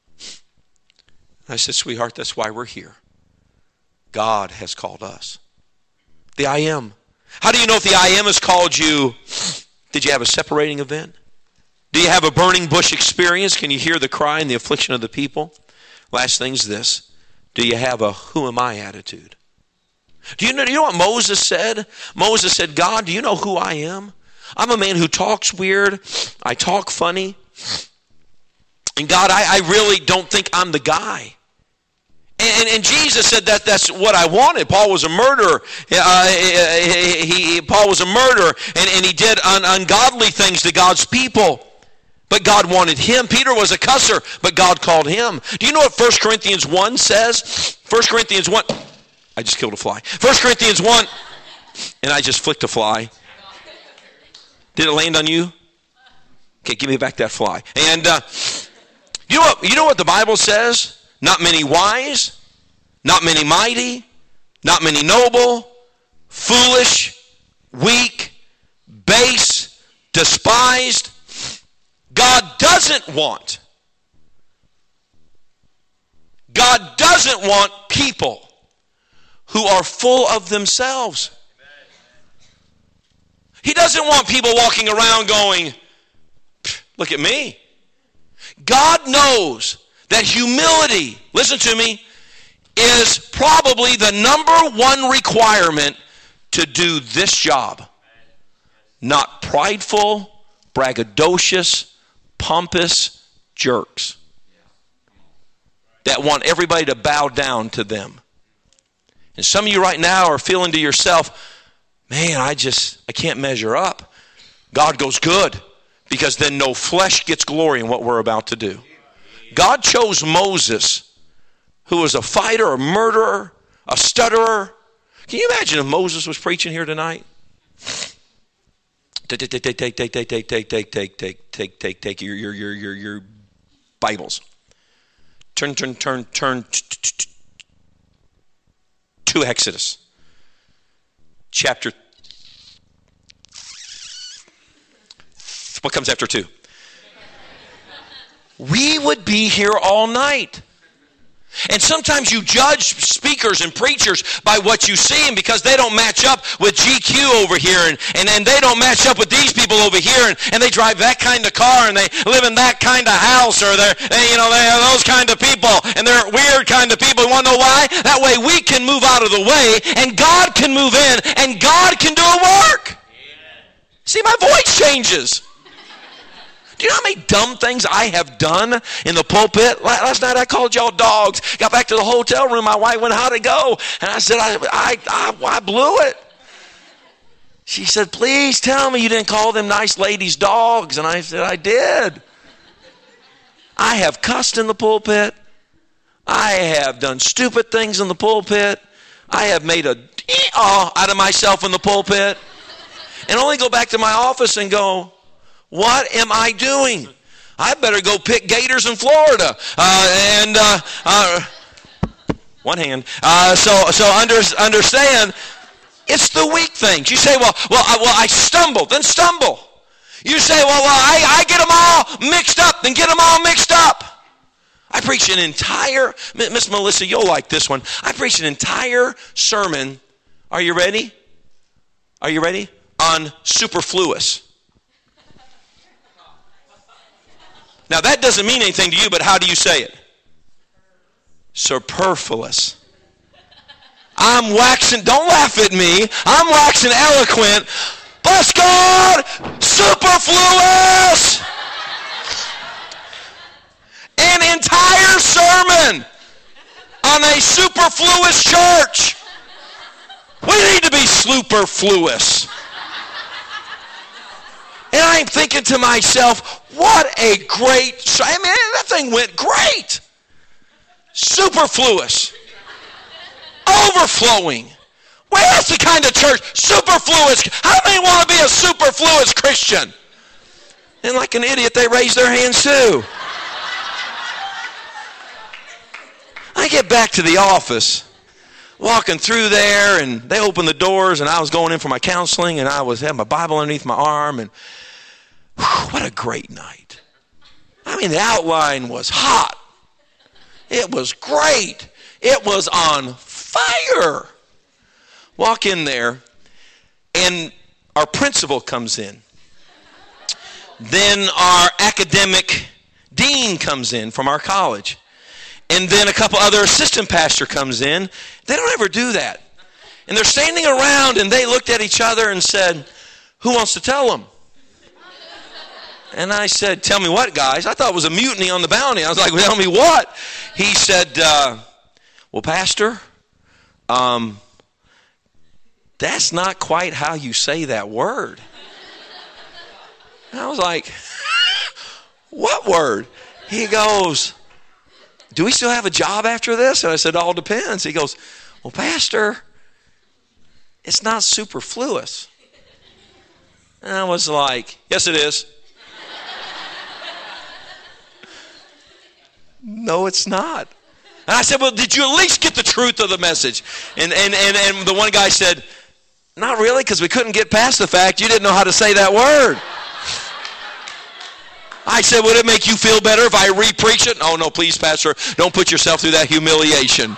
I said, sweetheart, that's why we're here. God has called us. The I am. How do you know if the I am has called you? Did you have a separating event? Do you have a burning bush experience? Can you hear the cry and the affliction of the people? Last thing is this. Do you have a who am I attitude? Do you know, do you know what Moses said? Moses said, God, do you know who I am? I'm a man who talks weird. I talk funny. And God, I, I really don't think I'm the guy. And, and Jesus said that that's what I wanted. Paul was a murderer. Uh, he, he, Paul was a murderer, and, and he did un, ungodly things to God's people. But God wanted him. Peter was a cusser, but God called him. Do you know what First Corinthians one says? First Corinthians one. I just killed a fly. First Corinthians one, and I just flicked a fly. Did it land on you? Okay, give me back that fly. And uh, you know what? You know what the Bible says? Not many wise, not many mighty, not many noble, foolish, weak, base, despised. God doesn't want. God doesn't want people who are full of themselves. He doesn't want people walking around going, look at me. God knows that humility, listen to me, is probably the number one requirement to do this job. Not prideful, braggadocious, pompous jerks that want everybody to bow down to them. And some of you right now are feeling to yourself, man, I just, I can't measure up. God goes, good, because then no flesh gets glory in what we're about to do. God chose Moses, who was a fighter, a murderer, a stutterer. Can you imagine if Moses was preaching here tonight? Take, take, take, take, take, take, take, take, take, take, take, take, take, take, take your, your, your, your, your Bibles. Turn, turn, turn, turn to Exodus. Chapter. What comes after two? We would be here all night. And sometimes you judge speakers and preachers by what you see, and because they don't match up with G Q over here, and, and, and they don't match up with these people over here, and, and they drive that kind of car, and they live in that kind of house, or they're, they, you know, they are those kind of people, and they're weird kind of people. You want to know why? That way we can move out of the way, and God can move in, and God can do a work. Amen. See, my voice changes. Do you know how many dumb things I have done in the pulpit? Last night I called y'all dogs. Got back to the hotel room. My wife went, how'd it go? And I said, I, I, I, I blew it. She said, please tell me you didn't call them nice ladies dogs. And I said, I did. I have cussed in the pulpit. I have done stupid things in the pulpit. I have made a e-aw out of myself in the pulpit. And only go back to my office and go, what am I doing? I better go pick gators in Florida. Uh, and uh, uh, one hand. Uh, so so under, understand, it's the weak things. You say, well, well, I, well, I stumbled. Then stumble. You say, well, well, I, I get them all mixed up. Then get them all mixed up. I preach an entire, Miss Melissa, you'll like this one. I preach an entire sermon. Are you ready? Are you ready? On superfluous. Now, that doesn't mean anything to you, but how do you say it? Superfluous. I'm waxing, don't laugh at me. I'm waxing eloquent. Bless God, superfluous. An entire sermon on a superfluous church. We need to be superfluous. And I'm thinking to myself, what a great, I mean, that thing went great. Superfluous. Overflowing. Well, that's the kind of church, superfluous. How many want to be a superfluous Christian? And like an idiot, they raise their hands too. I get back to the office, walking through there, and they opened the doors, and I was going in for my counseling, and I was had my Bible underneath my arm, and whew, what a great night. I mean, the outline was hot. It was great. It was on fire. Walk in there, and our principal comes in. Then our academic dean comes in from our college. And then a couple other assistant pastor comes in. They don't ever do that. And they're standing around, and they looked at each other and said, who wants to tell them? And I said, tell me what, guys? I thought it was a mutiny on the Bounty. I was like, well, tell me what? He said, uh, well, Pastor, um, that's not quite how you say that word. And I was like, what word? He goes, do we still have a job after this? And I said, all depends. He goes, well, Pastor, it's not superfluous. And I was like, yes, it is. No, it's not. And I said, well, did you at least get the truth of the message? And and and, and the one guy said, not really, because we couldn't get past the fact you didn't know how to say that word. I said, would it make you feel better if I re-preach it? Oh, no, please, Pastor, don't put yourself through that humiliation.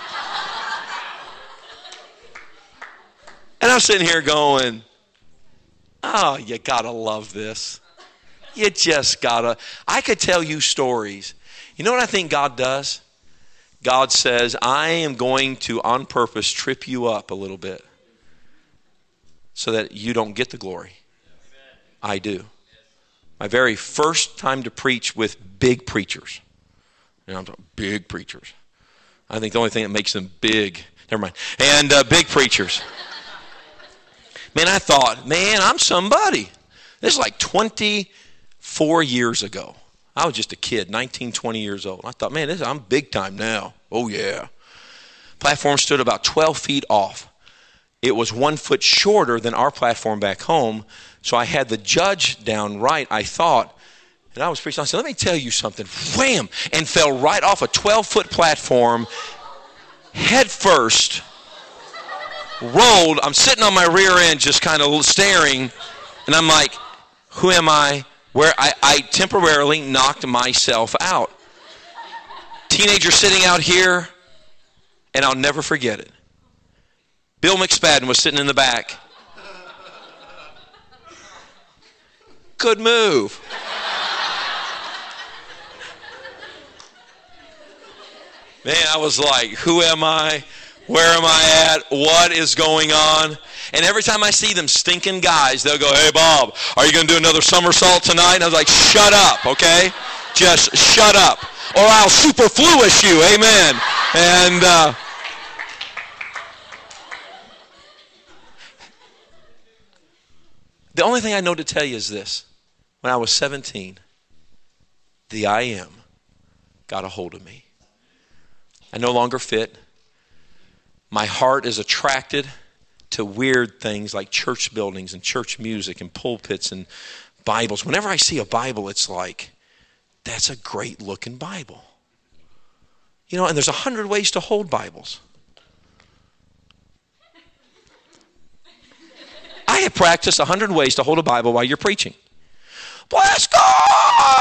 And I'm sitting here going, oh, you got to love this. You just got to. I could tell you stories. You know what I think God does? God says, I am going to, on purpose, trip you up a little bit so that you don't get the glory. I do. My very first time to preach with big preachers. You know, I'm talking big preachers. I think the only thing that makes them big, never mind, and uh, big preachers. Man, I thought, man, I'm somebody. This is like twenty, four years ago. I was just a kid, nineteen, twenty years old. I thought, man, this, I'm big time now. Oh, yeah. Platform stood about twelve feet off. It was one foot shorter than our platform back home, so I had the judge down right, I thought, and I was preaching. I said, let me tell you something. Wham! And fell right off a twelve-foot platform, head first, rolled. I'm sitting on my rear end just kind of staring, and I'm like, who am I? Where I, I temporarily knocked myself out. Teenager sitting out here, and I'll never forget it. Bill McSpadden was sitting in the back. Good move. Man, I was like, who am I? Where am I at? What is going on? And every time I see them stinking guys, they'll go, hey, Bob, are you going to do another somersault tonight? And I was like, shut up, okay? Just shut up. Or I'll superfluous you, amen. And uh, the only thing I know to tell you is this. When I was seventeen, the I am got a hold of me. I no longer fit. My heart is attracted to weird things like church buildings and church music and pulpits and Bibles. Whenever I see a Bible, it's like, that's a great looking Bible. You know, and there's a hundred ways to hold Bibles. I have practiced a hundred ways to hold a Bible while you're preaching. Bless God!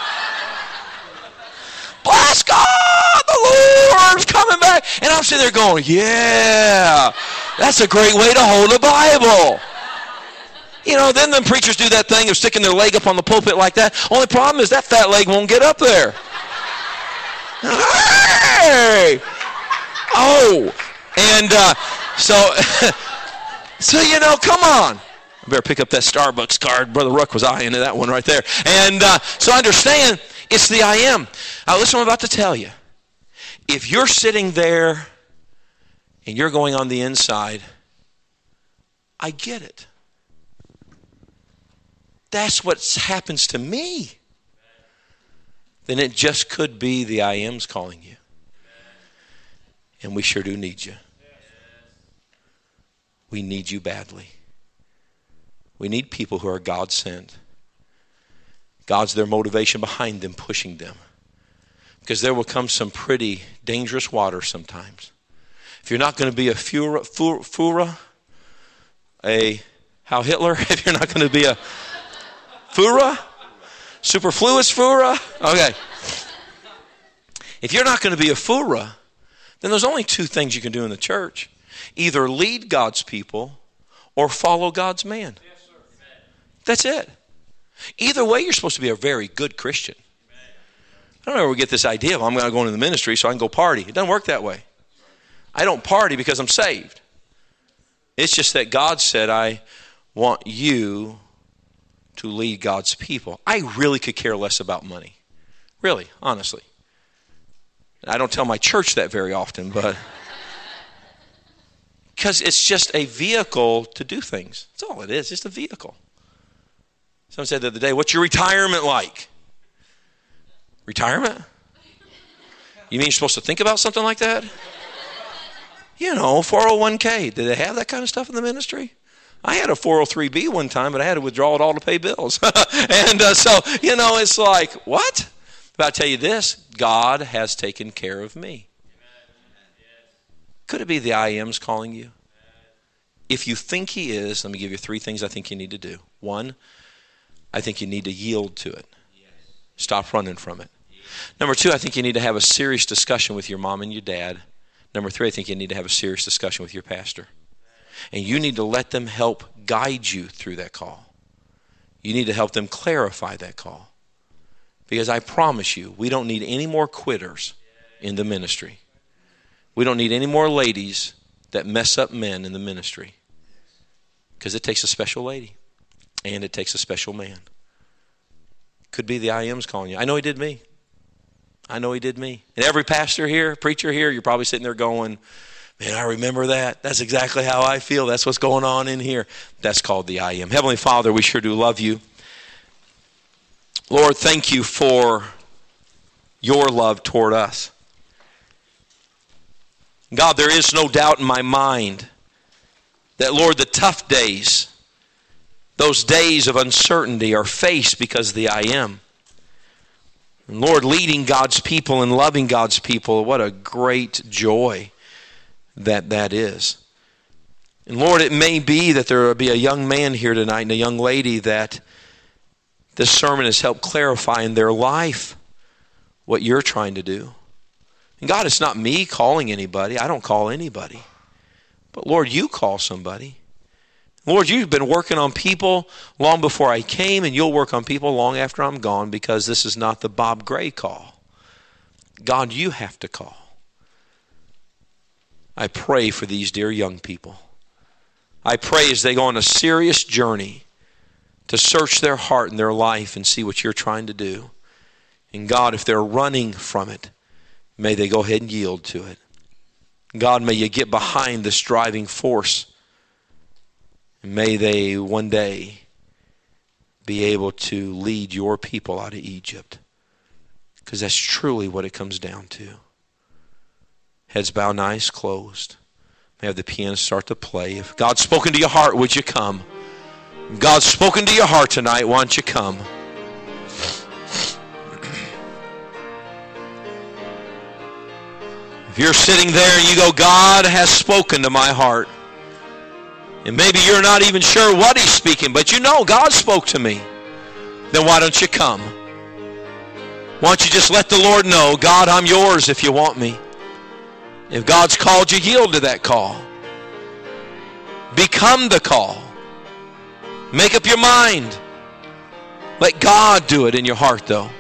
Bless God! The Lord's coming back. And I'm sitting there going, yeah, that's a great way to hold a Bible. You know, then the preachers do that thing of sticking their leg up on the pulpit like that. Only problem is that fat leg won't get up there. Hey! Oh! And uh, so, so, you know, come on. I better pick up that Starbucks card. Brother Ruck was eyeing that one right there. And uh, so understand, it's the I am. Now listen what I'm about to tell you. If you're sitting there and you're going on the inside, I get it. That's what happens to me. Then it just could be the I am's calling you. And we sure do need you. We need you badly. We need people who are God sent. God's their motivation behind them, pushing them. Because there will come some pretty dangerous water sometimes. If you're not going to be a Führer, Führer, a how Hitler, if you're not going to be a Führer, superfluous Führer, okay. If you're not going to be a Führer, then there's only two things you can do in the church. Either lead God's people or follow God's man. That's it. Either way, you're supposed to be a very good Christian. I don't know where we get this idea of I'm going to go into the ministry so I can go party. It doesn't work that way. I don't party because I'm saved. It's just that God said, I want you to lead God's people. I really could care less about money. Really, honestly. I don't tell my church that very often, but because it's just a vehicle to do things. That's all it is, just a vehicle. Someone said the other day, what's your retirement like? Retirement? You mean you're supposed to think about something like that? You know, four oh one k. Did they have that kind of stuff in the ministry? I had a four oh three b one time, but I had to withdraw it all to pay bills. and uh, so, you know, it's like, what? But I'll tell you this, God has taken care of me. Could it be the I am's calling you? If you think he is, let me give you three things I think you need to do. One, I think you need to yield to it. Stop running from it. Number two, I think you need to have a serious discussion with your mom and your dad. Number three, I think you need to have a serious discussion with your pastor. And you need to let them help guide you through that call. You need to help them clarify that call. Because I promise you, we don't need any more quitters in the ministry. We don't need any more ladies that mess up men in the ministry. Because it takes a special lady. And it takes a special man. Could be the I am's calling you. I know he did me. I know he did me. And every pastor here, preacher here, you're probably sitting there going, man, I remember that. That's exactly how I feel. That's what's going on in here. That's called the I am. Heavenly Father, we sure do love you. Lord, thank you for your love toward us. God, there is no doubt in my mind that, Lord, the tough days, those days of uncertainty are faced because of the I am. And Lord, leading God's people and loving God's people, what a great joy that that is. And Lord, it may be that there will be a young man here tonight and a young lady that this sermon has helped clarify in their life what you're trying to do. And God, it's not me calling anybody. I don't call anybody. But Lord, you call somebody. Lord, you've been working on people long before I came, and you'll work on people long after I'm gone, because this is not the Bob Gray call. God, you have to call. I pray for these dear young people. I pray as they go on a serious journey to search their heart and their life and see what you're trying to do. And God, if they're running from it, may they go ahead and yield to it. God, may you get behind this driving force. And may they one day be able to lead your people out of Egypt. Because that's truly what it comes down to. Heads bowed and eyes closed. May have the piano start to play. If God's spoken to your heart, would you come? If God's spoken to your heart tonight, why don't you come? If you're sitting there and you go, God has spoken to my heart. And maybe you're not even sure what he's speaking, but you know God spoke to me. Then why don't you come? Why don't you just let the Lord know, God, I'm yours if you want me. If God's called you, yield to that call. Become the call. Make up your mind. Let God do it in your heart, though.